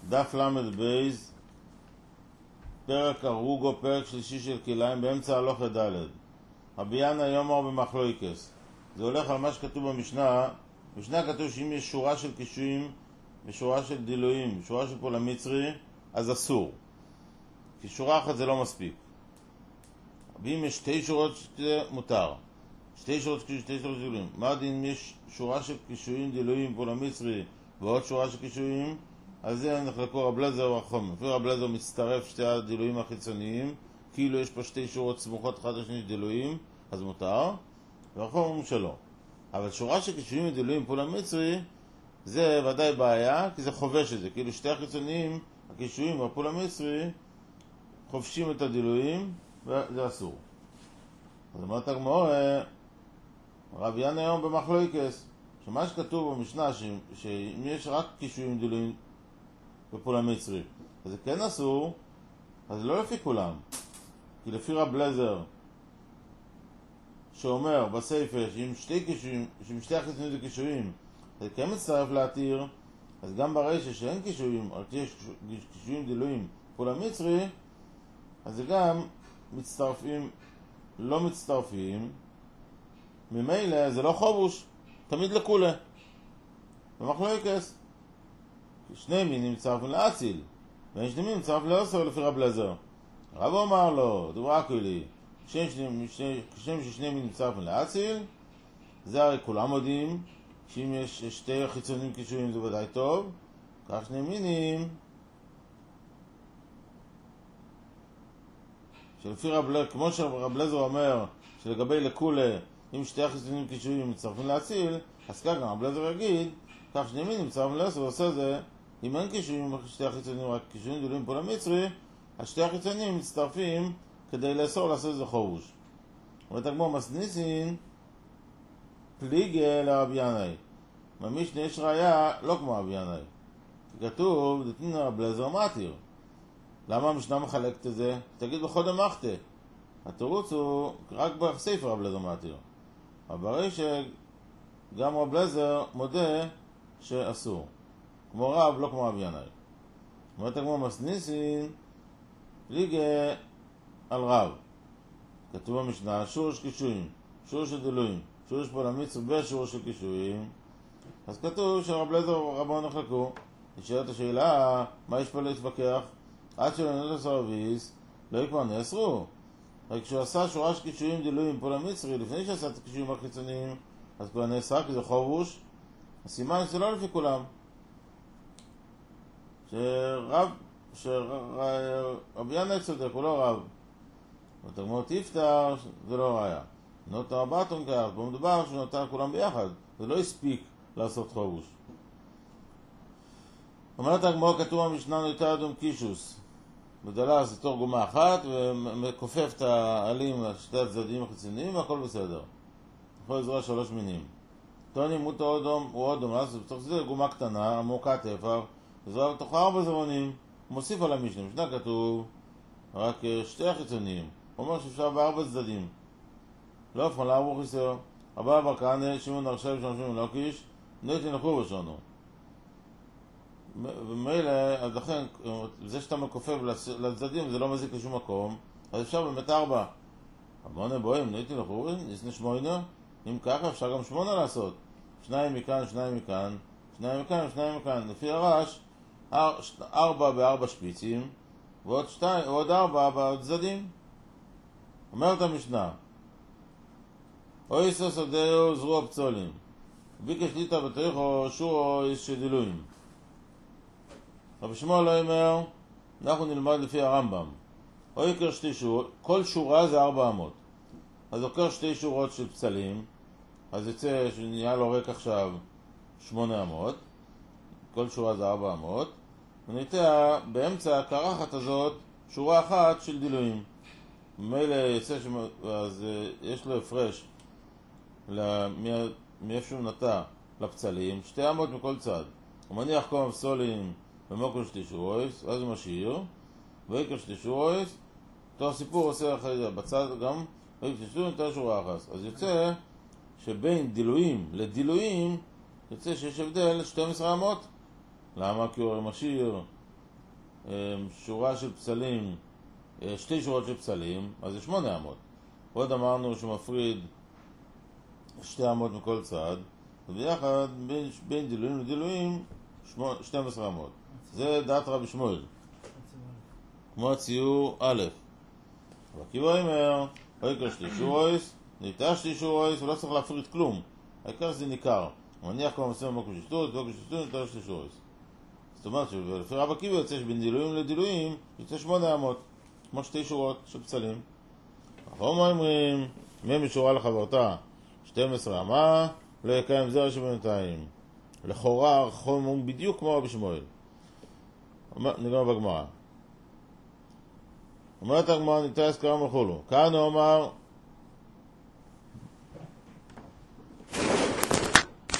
דף למד בייז, פרק ארוגו, פרק שלישי של כליים, באמצע הלוך ד'. רבי ינא יאמר במחלוקס. זה הולך על מה שכתוב במשנה. במשנה כתוב שאם יש שורה של קישואים ושורה של דילויים, שורה של פול המצרי, אז אסור. כי שורה אחת זה לא מספיק. ואם יש שתי שורות מותר. שתי שורות קישואים, שתי שורות דילויים. מה הדין אם יש שורה של קישואים, דילויים, פול המצרי ועוד שורה של קישואים? אז זה נחלקו רב אליעזר ורחום. לפי רב אליעזר מצטרף שתי הדילויים החיצוניים, כאילו יש פה שתי שורות סמוכות אחד לשני דילויים, אז מותר, ורחום אומרים שלא. אבל שורה של קישואים ודילויים פול המצרי, זה ודאי בעיה, כי זה חובש את זה. כאילו שתי החיצוניים, הקישואים והפול המצרי, חובשים את הדילויים, וזה אסור. אז אמרת הגמרא, רבי ינא היום במחלוקס, שמה שכתוב במשנה, שאם יש רק קישואים דילויים בפול המצרי, אז זה כן אסור, אז זה לא לפי כולם. כי לפי רב אליעזר, שאומר בספר שאם שתי החיצוניים זה קישואים, זה כן מצטרף להתיר, אז גם ברישא שאין קישואים, רק יש קישואים דילויים בפול המצרי, אז זה גם מצטרפים, לא מצטרפים, ממילא זה לא חובוש, תמיד לכולה. במחלוקס, שני מינים מצטרפים לאציל, ואין שני מינים מצטרפים לאוסר לפי רב אליעזר. רב אמר לו, דברה כולי, כשם ששני מינים מצטרפים לאציל, זה הרי כולם יודעים, שאם יש שתי חיצונים קישואים זה ודאי טוב, כך שני מינים, שלפי כמו שרב אליעזר אומר, שלגבי לכולה, אם שתי החיצונים קישואים מצטרפים לאציל, אז כך גם רב אליעזר יגיד, כך שני מינים מצטרפים לאוסר, ועושה זה, אם אין קישואים שתי החיצונים, רק קישואים דילויים פול המצרי, אז שתי החיצונים מצטרפים כדי לאסור לעשות את זה חובוש. אומרת הגמרא מסניסין פליגה לרבי ינאי. במשנה יש ראיה לא כמו רבי ינאי. כי כתוב, דתניא רב אליעזר מתיר. למה המשנה מחלקת את זה? תגיד בחוד המחתה. התירוץ הוא רק בספר רב אליעזר מתיר. אבל הרי שגם רב אליעזר מודה שאסור. כמו רב, לא כמו רבי ינאי. אומרת הגמרא מסניסין פליגה על רב. כתוב במשנה, שורש קישואים, שורש דילויים, שורש פול המצרי ושורש של קישואים. אז כתוב שרב אליעזר ורבו נחלקו. נשאלת השאלה, מה יש פה להתווכח? עד שלא נתן סרוויס, לא יקבר נאסרו. רק כשהוא עשה שורה של קישואים דילויים פול המצרי, לפני שעשה את הקישואים החיצוניים, אז כבר נאסר, כי זה חובוש. הסימן שזה לא לפי כולם. שרבי ינאי צודק, הוא לא רב. ותגמור תפטר, זה לא ראיה. נותן רבתון כך, בו מדובר שנותן כולם ביחד. זה לא הספיק לעשות חובוש. אומרת הגמור, כתוב במשנה נוטה אדום קישוס. בדלה זה תור גומה אחת, ומכופף את העלים לשתי הצדדים החיצוניים, והכל בסדר. יכול לזרוע 3 מינים. טוני מוטו אדום הוא אדום, אז בתוך זה גומה קטנה, עמוקה תפר, זרוע בתוך 4 זרעונים. הוא מוסיף על המשנה, משנה כתוב רק 2 החיצוניים. הוא אומר שאפשר ב4 צדדים. לא אופן לארבו חיסר. הבא בר כהנא, שמעון הרשע ושם שמעון לוקיש, נויתי נחו בשונו. ומילא, אז לכן, זה שאתה מכופף לצדדים זה לא מזיק לשום מקום, אז אפשר באמת 4. אמונה בואים, נויתי נחו, נסנה 8, אם ככה אפשר גם 8 לעשות. 2 מכאן, 2 מכאן, 2 מכאן, 2 מכאן. לפי הרש, 4 ב4 שפיצים, ועוד 4 בצדדים. אומרת המשנה, אוי סוסדאו זרוע פצולים, ביקש ליטה בתריכו שורו איש דילויים. רבי שמואל לא אומר, אנחנו נלמד לפי הרמב"ם. או יקר 2 שורות, כל שורה זה 400. אז עוקר 2 שורות של פצלים, אז יצא שנהיה לו ריק עכשיו 800, כל שורה זה 400, וניתן באמצע הקרחת הזאת שורה אחת של דילויים. במילא יצא אז יש לו הפרש מאיפה שהוא נטע לפצלים, 200 מכל צד. הוא מניח כמה פסולים במוקר 2 שורויס, אז הוא משאיר, ויקר 2 שורויס, אותו הסיפור עושה אחרי זה, בצד גם, ויקר 2 שורויס נטע שורה אחת. אז יוצא שבין דילויים לדילויים, יוצא שיש הבדל 12 אמות. למה? כי הוא משאיר שורה של פסלים, שתי שורות של פסלים, אז זה 8 אמות. עוד אמרנו שמפריד 2 אמות מכל צד, וביחד בין דילויים לדילויים 12 אמות. זה דעת רבי שמואל. כמו הציור א'. ועקיבא אומר, העיקר שתי שורויס, ניתן שתי שורויס, הוא לא צריך להפריד כלום. העיקר שזה ניכר. הוא מניח כמו מסוים במקום ששתות, ניתן שתי שורויס. זאת אומרת שלפי רב עקיבא יוצא שבין דילויים לדילויים יוצא 8 אמות, כמו שתי שורות של פסלים. אנחנו אומרים, מי משורה לחברתה 12 אמה, לא יקיים זרע שבינתיים. לכאורה חום הוא בדיוק כמו רבי שמואל. נגמר בגמרא. אומרת הגמרא ניתן אזכרה מחולו. כאן הוא אמר